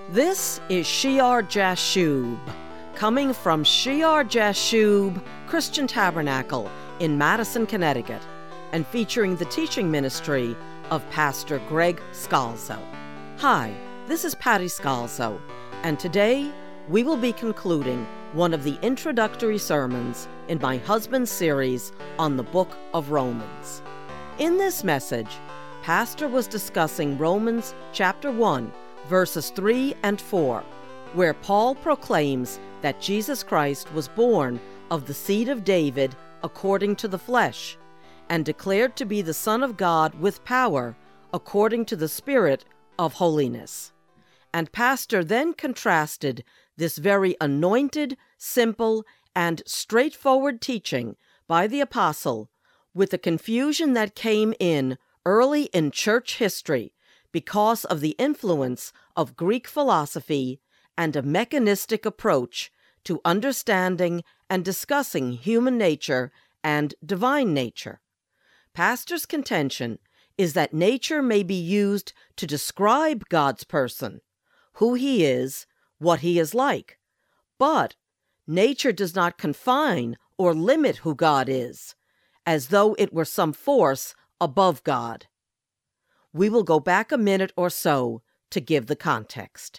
This is Shear Jashub, coming from Shear Jashub Christian Tabernacle in Madison, Connecticut, and featuring the teaching ministry of Pastor Greg Scalzo. Hi, this is Patty Scalzo, and today we will be concluding one of the introductory sermons in my husband's series on the book of Romans. In this message, Pastor was discussing Romans chapter 1, verses 3 and 4, where Paul proclaims that Jesus Christ was born of the seed of David according to the flesh, and declared to be the Son of God with power according to the Spirit of holiness. And Pastor then contrasted this very anointed, simple, and straightforward teaching by the apostle with the confusion that came in early in church history because of the influence of Greek philosophy and a mechanistic approach to understanding and discussing human nature and divine nature. Pastor's contention is that nature may be used to describe God's person, who he is, what he is like, but nature does not confine or limit who God is, as though it were some force above God. We will go back a minute or so to give the context.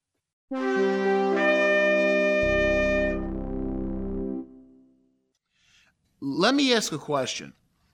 Let me ask a question.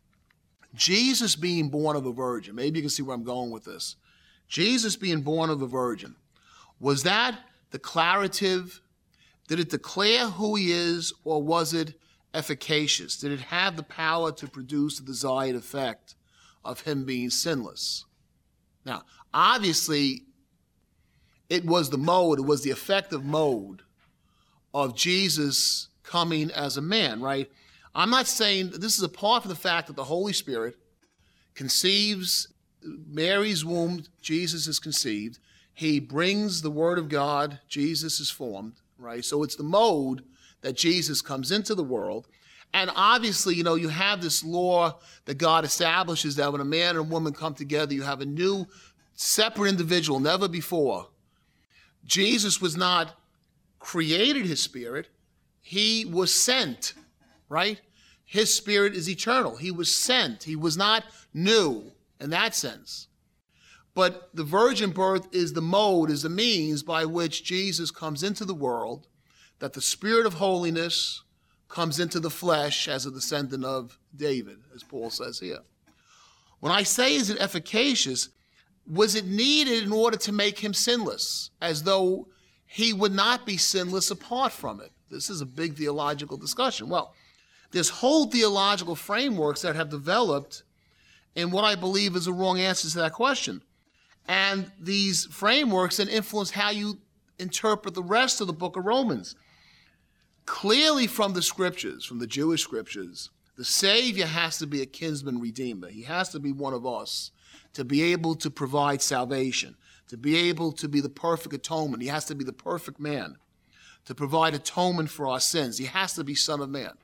Jesus being born of a virgin, maybe you can see where I'm going with this. Jesus being born of a virgin, was that declarative? Did it declare who he is, or was it efficacious? Did it have the power to produce the desired effect of him being sinless? Now, obviously, it was the mode, it was the effective mode of Jesus coming as a man, right? I'm not saying this is apart from the fact that the Holy Spirit conceives Mary's womb, Jesus is conceived. He brings the Word of God, Jesus is formed, right? So it's the mode that Jesus comes into the world. And obviously, you have this law that God establishes that when a man and a woman come together, you have a new separate individual, never before. Jesus was not created his spirit. He was sent, right? His spirit is eternal. He was sent. He was not new in that sense. But the virgin birth is the mode, is the means by which Jesus comes into the world, that the Spirit of holiness comes into the flesh as a descendant of David, as Paul says here. When I say is it efficacious, was it needed in order to make him sinless, as though he would not be sinless apart from it? This is a big theological discussion. Well, there's whole theological frameworks that have developed in what I believe is a wrong answer to that question. And these frameworks then influence how you interpret the rest of the book of Romans. Clearly from the scriptures, from the Jewish scriptures, the Savior has to be a kinsman redeemer. He has to be one of us to be able to provide salvation, to be able to be the perfect atonement. He has to be the perfect man to provide atonement for our sins. He has to be Son of Man.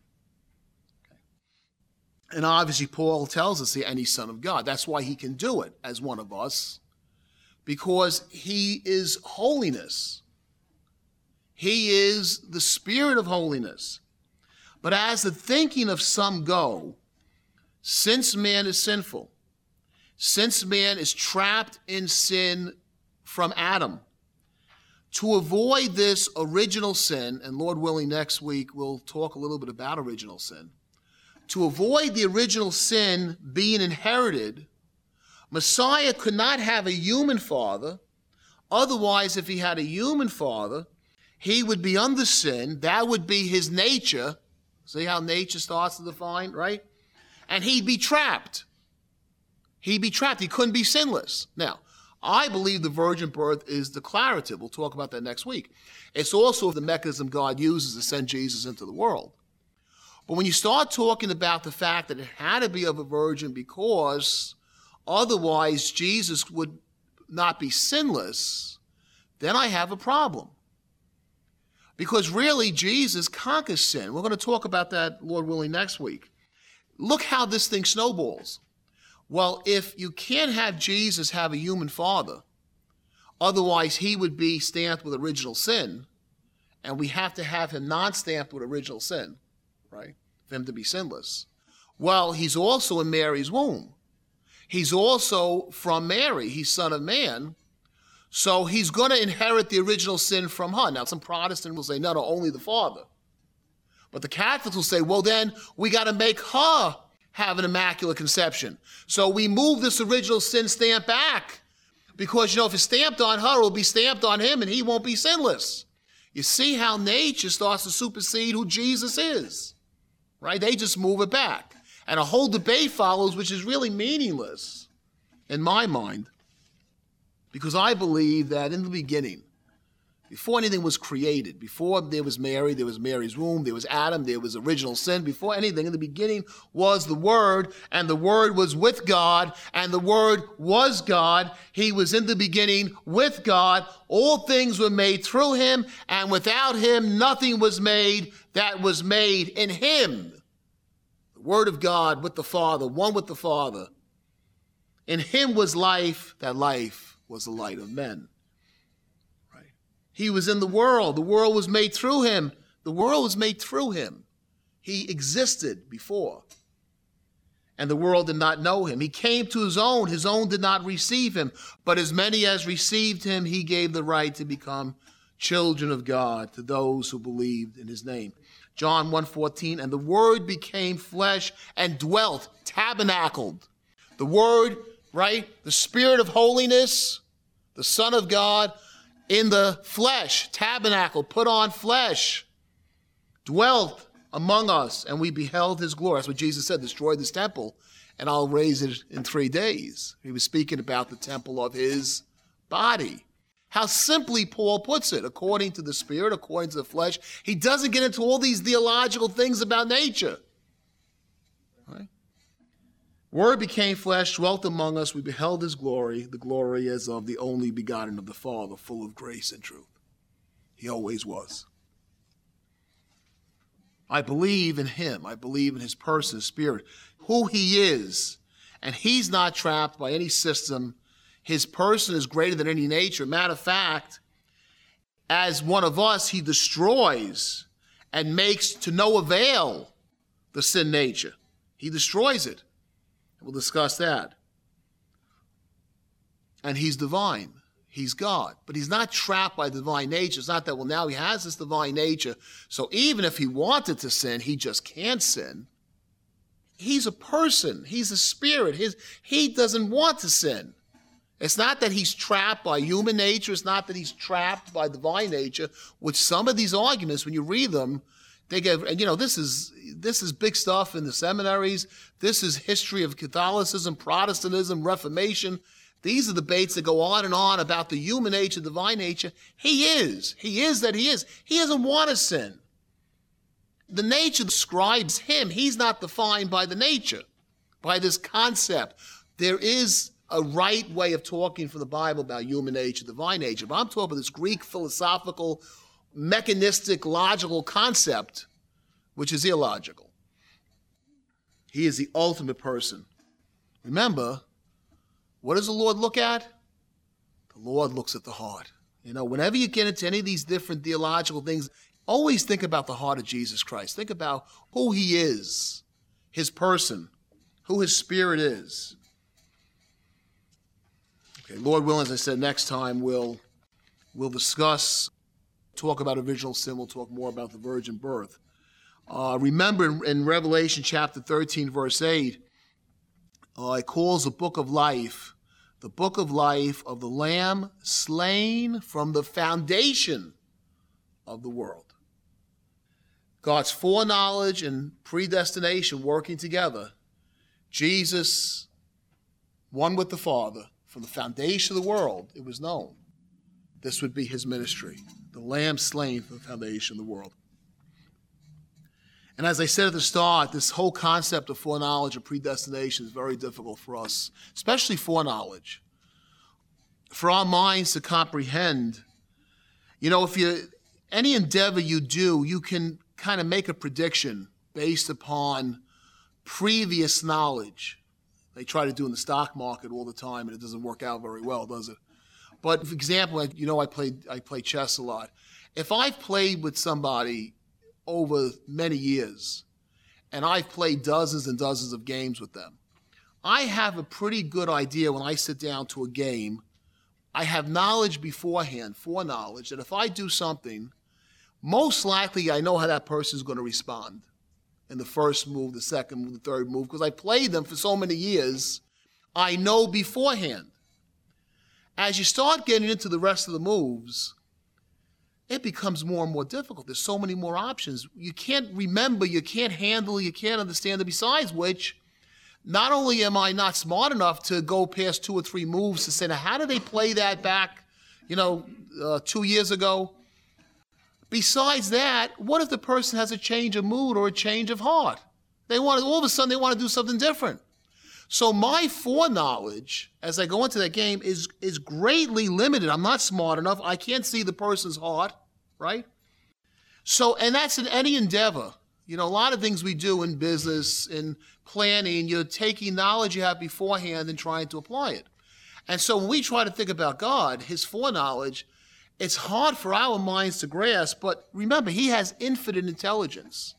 And obviously Paul tells us, and he's Son of God. That's why he can do it as one of us, because he is holiness. He is the Spirit of holiness. But as the thinking of some go, since man is sinful, since man is trapped in sin from Adam, to avoid this original sin, and Lord willing, next week we'll talk a little bit about original sin, to avoid the original sin being inherited, Messiah could not have a human father. Otherwise, if he had a human father, he would be under sin. That would be his nature. See how nature starts to define, right? And he'd be trapped. He'd be trapped. He couldn't be sinless. Now, I believe the virgin birth is declarative. We'll talk about that next week. It's also the mechanism God uses to send Jesus into the world. But when you start talking about the fact that it had to be of a virgin because otherwise Jesus would not be sinless, then I have a problem. Because really, Jesus conquers sin. We're going to talk about that, Lord willing, next week. Look how this thing snowballs. Well, if you can't have Jesus have a human father, Otherwise, he would be stamped with original sin, and we have to have him non-stamped with original sin, right, for him to be sinless. Well, he's also in Mary's womb. He's also from Mary. He's Son of Man. So he's going to inherit the original sin from her. Now, some Protestants will say, no, only the Father. But the Catholics will say, well, then we got to make her have an immaculate conception. So we move this original sin stamp back. Because, if it's stamped on her, it will be stamped on him, and he won't be sinless. You see how nature starts to supersede who Jesus is, right? They just move it back. And a whole debate follows, which is really meaningless in my mind, because I believe that in the beginning, before anything was created, before there was Mary's womb, there was Adam, there was original sin. Before anything, in the beginning was the Word, and the Word was with God, and the Word was God. He was in the beginning with God. All things were made through him, and without him nothing was made that was made in him. The Word of God with the Father, one with the Father. In him was life, that life was the light of men. He was in the world was made through him. The world was made through him. He existed before, and the world did not know him. He came to his own did not receive him, but as many as received him, he gave the right to become children of God to those who believed in his name. John 1:14, and the Word became flesh and dwelt, tabernacled. The Word, right? The Spirit of holiness, the Son of God, in the flesh, tabernacle, put on flesh, dwelt among us, and we beheld his glory. That's what Jesus said, destroy this temple, and I'll raise it in 3 days. He was speaking about the temple of his body. How simply Paul puts it, according to the Spirit, according to the flesh. He doesn't get into all these theological things about nature. Right? Word became flesh, dwelt among us. We beheld his glory, the glory as of the only begotten of the Father, full of grace and truth. He always was. I believe in him. I believe in his person, his spirit, who he is. And he's not trapped by any system. His person is greater than any nature. Matter of fact, as one of us, he destroys and makes to no avail the sin nature. He destroys it. We'll discuss that. And he's divine. He's God. But he's not trapped by divine nature. It's not that, well, now he has this divine nature, so even if he wanted to sin, he just can't sin. He's a person. He's a spirit. He doesn't want to sin. It's not that he's trapped by human nature. It's not that he's trapped by divine nature, which some of these arguments, when you read them, they get, and this is big stuff in the seminaries. This is history of Catholicism, Protestantism, Reformation. These are debates that go on and on about the human nature, divine nature. He is that he is. He doesn't want to sin. The nature describes him. He's not defined by the nature, by this concept. There is a right way of talking from the Bible about human nature, divine nature. But I'm talking about this Greek philosophical, mechanistic, logical concept, which is illogical. He is the ultimate person. Remember, what does the Lord look at? The Lord looks at the heart. Whenever you get into any of these different theological things, always think about the heart of Jesus Christ. Think about who he is, his person, who his spirit is. Okay, Lord willing, as I said, next time we'll discuss, talk about original sin. We'll talk more about the virgin birth. Remember in Revelation chapter 13, verse 8, it calls the book of life of the Lamb slain from the foundation of the world. God's foreknowledge and predestination working together. Jesus, one with the Father, from the foundation of the world, it was known. This would be his ministry. The Lamb slain from the foundation of the world. And as I said at the start, this whole concept of foreknowledge and predestination is very difficult for us, especially foreknowledge. For our minds to comprehend, if any endeavor you do, you can kind of make a prediction based upon previous knowledge. They try to do in the stock market all the time, and it doesn't work out very well, does it? But for example, I play chess a lot. If I've played with somebody over many years, and I've played dozens and dozens of games with them, I have a pretty good idea when I sit down to a game. I have knowledge beforehand, foreknowledge, that if I do something, most likely I know how that person is going to respond in the first move, the second move, the third move, because I played them for so many years. I know beforehand. As you start getting into the rest of the moves, it becomes more and more difficult. There's so many more options. You can't remember, you can't handle, you can't understand it. Besides which, not only am I not smart enough to go past 2 or 3 moves to say, now, how did they play that back, 2 years ago? Besides that, what if the person has a change of mood or a change of heart? All of a sudden, they want to do something different. So my foreknowledge, as I go into that game, is greatly limited. I'm not smart enough. I can't see the person's heart, right? So, and that's in any endeavor. A lot of things we do in business, in planning, you're taking knowledge you have beforehand and trying to apply it. And so when we try to think about God, his foreknowledge, it's hard for our minds to grasp, but remember, he has infinite intelligence.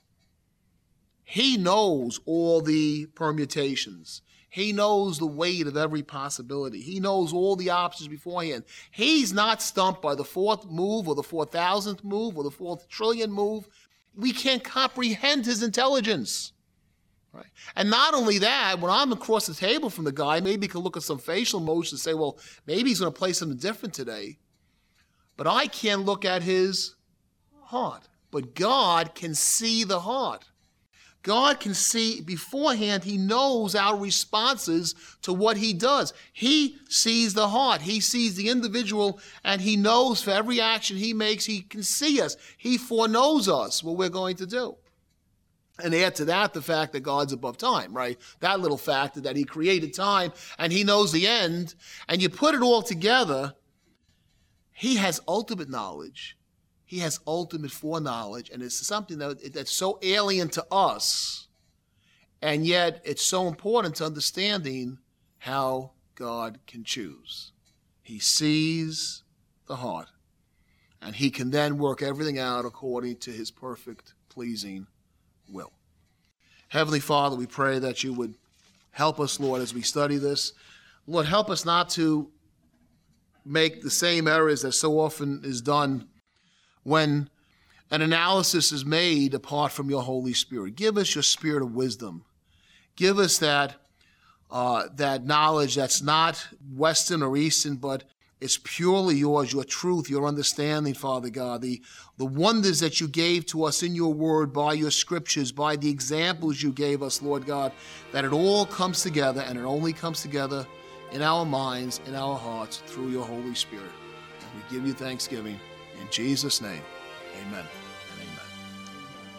He knows all the permutations. He knows the weight of every possibility. He knows all the options beforehand. He's not stumped by the 4th move or the 4,000th move or the 4th trillion move. We can't comprehend his intelligence. Right? And not only that, when I'm across the table from the guy, maybe he can look at some facial motion and say, well, maybe he's going to play something different today. But I can't look at his heart. But God can see the heart. God can see beforehand. He knows our responses to what he does. He sees the heart. He sees the individual, and he knows for every action he makes, he can see us. He foreknows us, what we're going to do. And add to that the fact that God's above time, right? That little factor that he created time and he knows the end. And you put it all together, he has ultimate knowledge. He has ultimate foreknowledge, and it's something that's so alien to us, and yet it's so important to understanding how God can choose. He sees the heart, and he can then work everything out according to his perfect, pleasing will. Heavenly Father, we pray that you would help us, Lord, as we study this. Lord, help us not to make the same errors that so often is done when an analysis is made apart from your Holy Spirit. Give us your spirit of wisdom. Give us that knowledge that's not Western or Eastern, but it's purely yours, your truth, your understanding, Father God, the wonders that you gave to us in your word, by your scriptures, by the examples you gave us, Lord God, that it all comes together, and it only comes together in our minds, in our hearts, through your Holy Spirit. And we give you thanksgiving. In Jesus' name, amen and amen.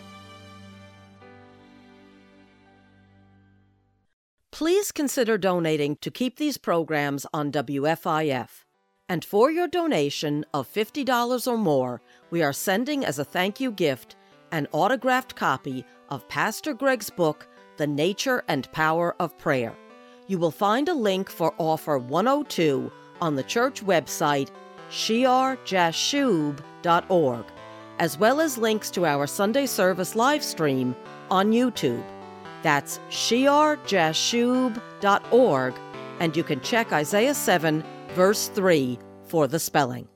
Please consider donating to keep these programs on WFIF. And for your donation of $50 or more, we are sending as a thank you gift an autographed copy of Pastor Greg's book, The Nature and Power of Prayer. You will find a link for offer 102 on the church website, shear-shub.org, as well as links to our Sunday service live stream on YouTube. That's shear-shub.org, and you can check Isaiah 7, verse 3 for the spelling.